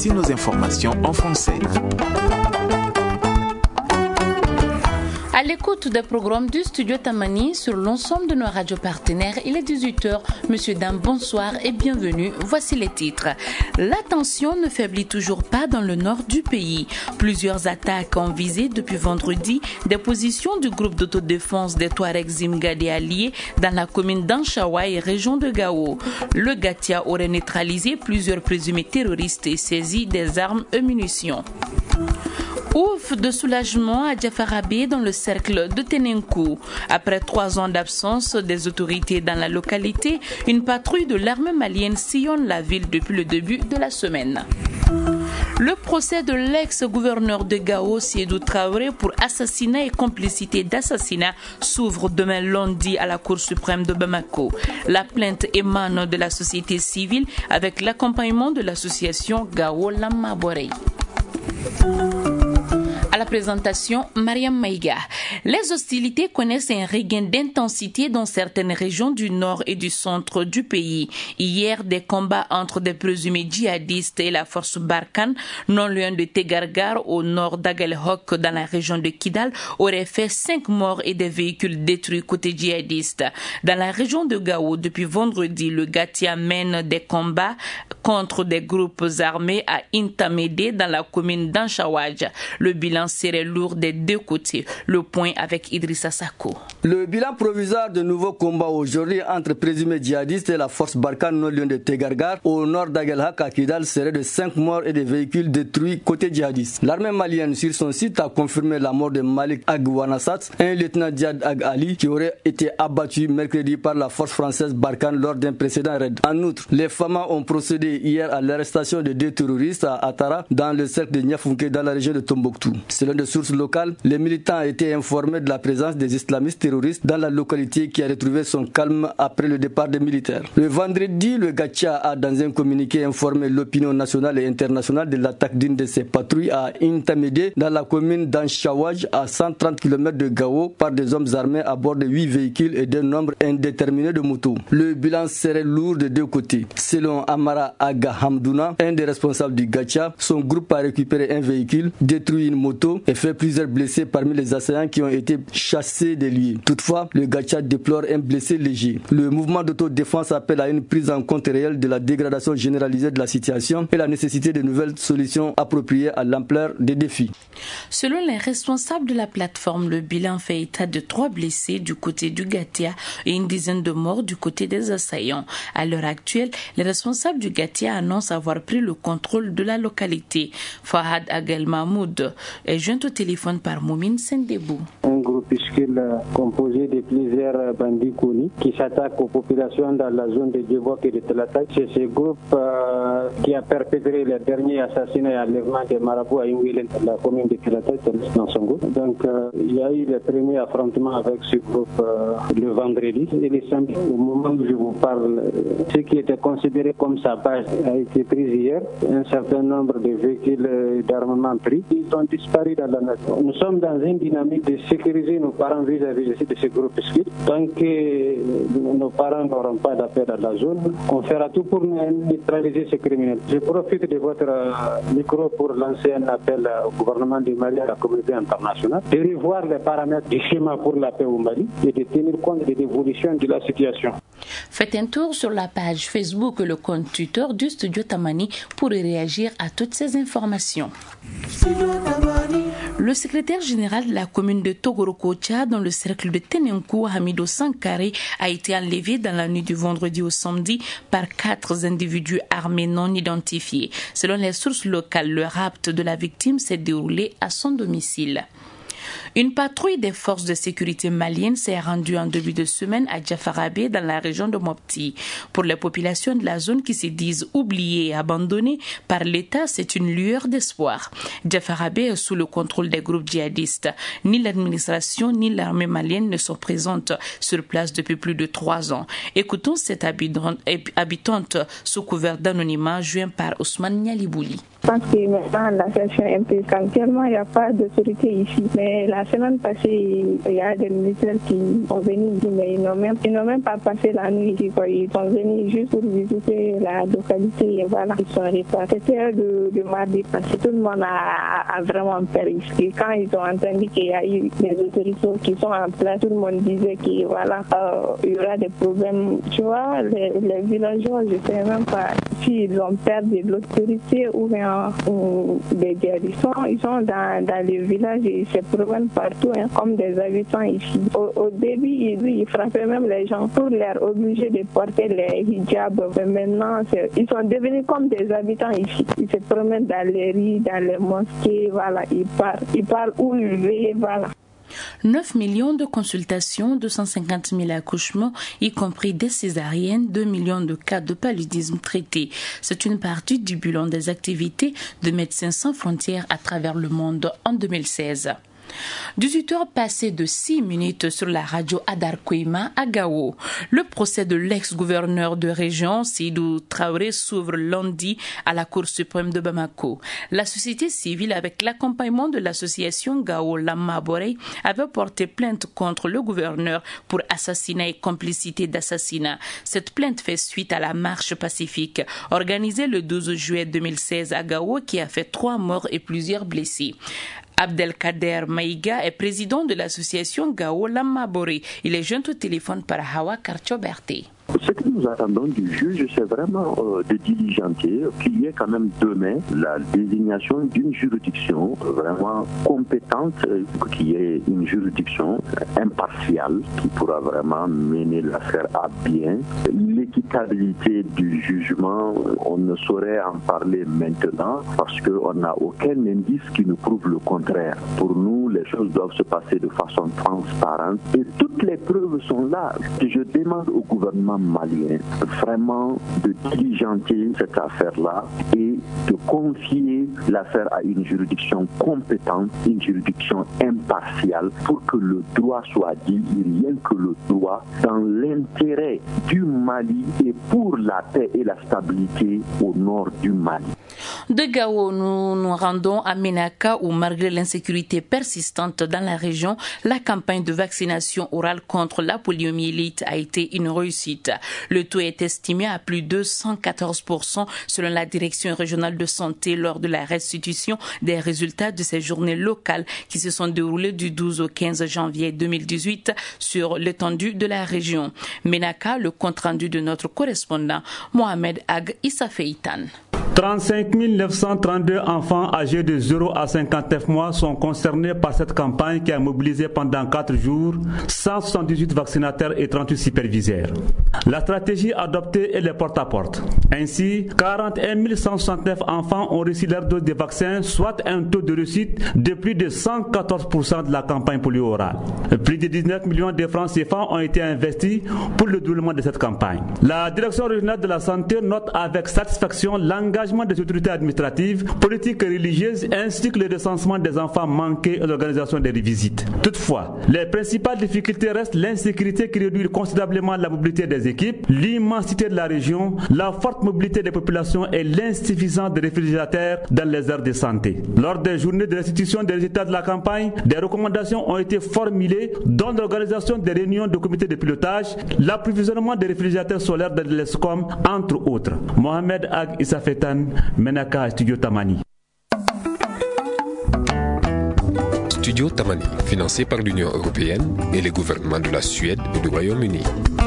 Voici nos informations en français. À l'écoute des programmes du Studio Tamani sur l'ensemble de nos radios partenaires, il est 18h. Monsieur, dame, bonsoir et bienvenue. Voici les titres. La tension ne faiblit toujours pas dans le nord du pays. Plusieurs attaques ont visé depuis vendredi des positions du groupe d'autodéfense des Touaregs Zimgadé alliés dans la commune d'Anchawa et région de Gao. Le Gatia aurait neutralisé plusieurs présumés terroristes et saisi des armes et munitions. Ouf de soulagement à Djafarabé dans le cercle de Tenenkou. Après 3 ans d'absence des autorités dans la localité, une patrouille de l'armée malienne sillonne la ville depuis le début de la semaine. Le procès de l'ex-gouverneur de Gao, Siedou Traoré, pour assassinat et complicité d'assassinat s'ouvre demain lundi à la Cour suprême de Bamako. La plainte émane de la société civile avec l'accompagnement de l'association Gao Lamaboré. À la présentation, Mariam Maïga. Les hostilités connaissent un regain d'intensité dans certaines régions du nord et du centre du pays. Hier, des combats entre des présumés djihadistes et la force Barkhane, non loin de Tegargar, au nord d'Agelhok, dans la région de Kidal, auraient fait 5 morts et des véhicules détruits côté djihadiste. Dans la région de Gao, depuis vendredi, le Gatia mène des combats contre des groupes armés à Intamédé, dans la commune d'Anchawadj. Le bilan serait lourd des deux côtés. Le point avec Idrissa Sako. Le bilan provisoire de nouveaux combats aujourd'hui entre présumés djihadistes et la force Barkhane non loin de Tegargar au nord d'Agelhak à Kidal serait de 5 morts et des véhicules détruits côté djihadiste. L'armée malienne sur son site a confirmé la mort de Malik Agwanassat, un lieutenant Djihad Ag Ali qui aurait été abattu mercredi par la force française Barkhane lors d'un précédent raid. En outre, les FAMA ont procédé hier à l'arrestation de 2 terroristes à Atara dans le cercle de Niafunke dans la région de Tombouctou. Selon des sources locales, les militants ont été informés de la présence des islamistes terroristes dans la localité qui a retrouvé son calme après le départ des militaires. Le vendredi, le Gatia a dans un communiqué informé l'opinion nationale et internationale de l'attaque d'une de ses patrouilles à Intamédé dans la commune d'Anchawadj à 130 km de Gao par des hommes armés à bord de 8 véhicules et d'un nombre indéterminé de motos. Le bilan serait lourd de 2 côtés. Selon Amara Aga Hamdouna, un des responsables du Gatia, son groupe a récupéré un véhicule, détruit une moto et fait plusieurs blessés parmi les assaillants qui ont été chassés des lieux. Toutefois, le Gatia déplore un blessé léger. Le mouvement d'autodéfense appelle à une prise en compte réelle de la dégradation généralisée de la situation et la nécessité de nouvelles solutions appropriées à l'ampleur des défis. Selon les responsables de la plateforme, le bilan fait état de 3 blessés du côté du Gatia et une dizaine de morts du côté des assaillants. À l'heure actuelle, les responsables du Gatia annoncent avoir pris le contrôle de la localité. Fahad Agel Mahmoud est joint au téléphone par Moumine Sendebou. Un groupuscule composé de plusieurs bandits connus qui s'attaquent aux populations dans la zone de Djebok et de Telatak. C'est ce groupe qui a perpétré le dernier assassinat et enlèvement des marabouts à Ingwelen, la commune de Telatak, dans son groupe. Donc il y a eu le premier affrontement avec ce groupe le vendredi et le samedi. Au moment où je vous parle, ce qui était considéré comme sa base a été pris hier. Un certain nombre de véhicules d'armement pris. Ils ont disparu dans la nature. Nous sommes dans une dynamique de sécuriser nos parents vis-à-vis de ce groupuscule. Tant que nos parents n'auront pas d'appel dans la zone, on fera tout pour neutraliser ces criminels. Je profite de votre micro pour lancer un appel au gouvernement du Mali, à la communauté internationale, de revoir les paramètres du schéma pour la paix au Mali et de tenir compte de l'évolution de la situation. Faites un tour sur la page Facebook et le compte Twitter du Studio Tamani pour y réagir à toutes ces informations. Le secrétaire général de la commune de Togorokocha, dans le cercle de Tenenkou, Hamido Sankare, a été enlevé dans la nuit du vendredi au samedi par 4 individus armés non identifiés. Selon les sources locales, le rapt de la victime s'est déroulé à son domicile. Une patrouille des forces de sécurité maliennes s'est rendue en début de semaine à Djafarabé dans la région de Mopti. Pour les populations de la zone qui se disent oubliées et abandonnées par l'État, c'est une lueur d'espoir. Djafarabé est sous le contrôle des groupes djihadistes. Ni l'administration ni l'armée malienne ne sont présentes sur place depuis plus de 3 ans. Écoutons cette habitante sous couvert d'anonymat joint par Ousmane Nialibouli. pense que maintenant la situation est un peu calme. Actuellement, il n'y a pas d'autorité ici. Mais la semaine passée, il y a des militaires qui sont venus ici, mais ils n'ont même pas passé la nuit ici. Ils sont venus juste pour visiter la localité et voilà, ils sont repartis. C'était de mardi passé. Tout le monde a vraiment peur ici. Quand ils ont entendu qu'il y a eu des autorités qui sont en place, tout le monde disait qu'il voilà, il y aura des problèmes. Tu vois, les villageois, je ne sais même pas s'ils ont peur de l'autorité ou bien des djihadistes. Ils sont dans les villages et ils se promènent partout, comme des habitants ici. Au début, ils frappaient même les gens pour les obliger de porter les hijabs. Mais maintenant, ils sont devenus comme des habitants ici. Ils se promènent dans les rues, dans les mosquées, voilà, ils parlent où ils veulent, voilà. 9 millions de consultations, 250 000 accouchements, y compris des césariennes, 2 millions de cas de paludisme traités. C'est une partie du bilan des activités de Médecins sans frontières à travers le monde en 2016. 18 heures passées de 6 minutes sur la radio Adar Koima à Gao. Le procès de l'ex-gouverneur de région, Seydou Traoré, s'ouvre lundi à la Cour suprême de Bamako. La société civile, avec l'accompagnement de l'association Gao Lama Boré, avait porté plainte contre le gouverneur pour assassinat et complicité d'assassinat. Cette plainte fait suite à la marche pacifique organisée le 12 juillet 2016 à Gao qui a fait 3 morts et plusieurs blessés. Abdelkader Maïga est président de l'association Gao Lama Boré. Il est joint au téléphone par Hawa Karchoberté. Ce que nous attendons du juge, c'est vraiment de diligenter, qu'il y ait quand même demain la désignation d'une juridiction vraiment compétente, qu'il y ait une juridiction impartiale qui pourra vraiment mener l'affaire à bien. L'équitabilité du jugement, on ne saurait en parler maintenant parce qu'on n'a aucun indice qui nous prouve le contraire. Pour nous, les choses doivent se passer de façon transparente et toutes les preuves sont là. Je demande au gouvernement malien vraiment de diligenter cette affaire-là et de confier l'affaire à une juridiction compétente, une juridiction impartiale pour que le droit soit dit, rien que le droit, dans l'intérêt du Mali et pour la paix et la stabilité au nord du Mali. De Gao, nous nous rendons à Ménaka où, malgré l'insécurité persistante dans la région, la campagne de vaccination orale contre la poliomyélite a été une réussite. Le taux est estimé à plus de 114% selon la direction régionale de santé lors de la restitution des résultats de ces journées locales qui se sont déroulées du 12 au 15 janvier 2018 sur l'étendue de la région. Ménaka, le compte-rendu de notre correspondant Mohamed Ag Issafeitan. 35 932 enfants âgés de 0 à 59 mois sont concernés par cette campagne qui a mobilisé pendant 4 jours 178 vaccinateurs et 38 superviseurs. La stratégie adoptée est le porte-à-porte. Ainsi, 41 169 enfants ont reçu leur dose de vaccin, soit un taux de réussite de plus de 114% de la campagne polio-orale. Plus de 19 millions de francs CFA ont été investis pour le déroulement de cette campagne. La direction régionale de la santé note avec satisfaction l'engagement des autorités administratives, politiques et religieuses ainsi que le recensement des enfants manqués et l'organisation des visites. Toutefois, les principales difficultés restent l'insécurité qui réduit considérablement la mobilité des équipes, l'immensité de la région, la forte mobilité des populations et l'insuffisance des réfrigérateurs dans les aires de santé. Lors des journées de restitution des résultats de la campagne, des recommandations ont été formulées dont l'organisation des réunions de comités de pilotage, l'approvisionnement des réfrigérateurs solaires de l'ESCOM, entre autres. Mohamed Ag Issafetan, Menaka, Studio Tamani. Studio Tamani, financé par l'Union européenne et les gouvernements de la Suède et du Royaume-Uni.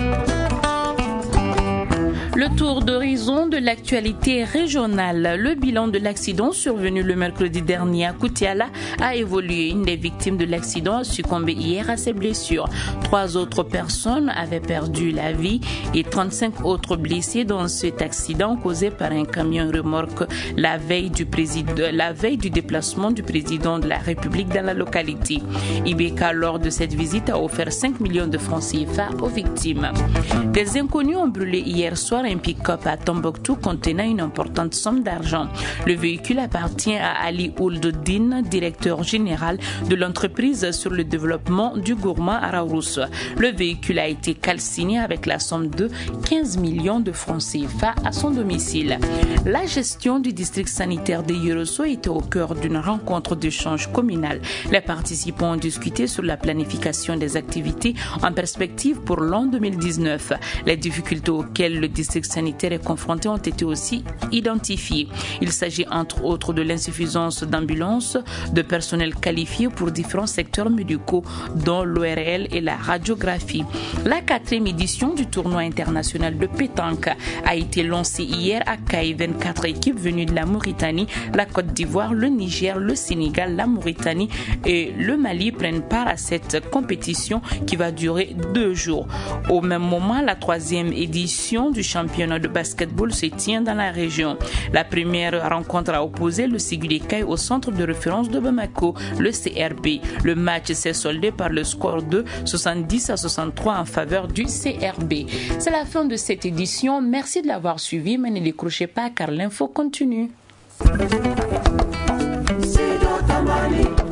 Le tour d'horizon de l'actualité régionale. Le bilan de l'accident survenu le mercredi dernier à Koutiala a évolué. Une des victimes de l'accident a succombé hier à ses blessures. 3 autres personnes avaient perdu la vie et 35 autres blessés dans cet accident causé par un camion remorque la veille du déplacement du président de la République dans la localité. Ibeka, lors de cette visite, a offert 5 millions de francs CFA aux victimes. Des inconnus ont brûlé hier soir un pick-up à Tombouctou contenant une importante somme d'argent. Le véhicule appartient à Ali Ould-Din, directeur général de l'entreprise sur le développement du gourmand à Raourous. Le véhicule a été calciné avec la somme de 15 millions de francs CFA à son domicile. La gestion du district sanitaire de Yerosso était au cœur d'une rencontre d'échange communal. Les participants ont discuté sur la planification des activités en perspective pour l'an 2019. Les difficultés auxquelles le district sanitaire est confronté ont été aussi identifiées. Il s'agit entre autres de l'insuffisance d'ambulances, de personnel qualifié pour différents secteurs médicaux, dont l'ORL et la radiographie. La 4e édition du tournoi international de pétanque a été lancée hier à Caille. 24 équipes venues de la Mauritanie, la Côte d'Ivoire, le Niger, le Sénégal, la Mauritanie et le Mali prennent part à cette compétition qui va durer 2 jours. Au même moment, la 3e édition du championnat de basketball se tient dans la région. La première rencontre a opposé le Ségulé Caille au centre de référence de Bamako, le CRB. Le match s'est soldé par le score de 70-63 en faveur du CRB. C'est la fin de cette édition. Merci de l'avoir suivi, mais ne décrochez pas car l'info continue.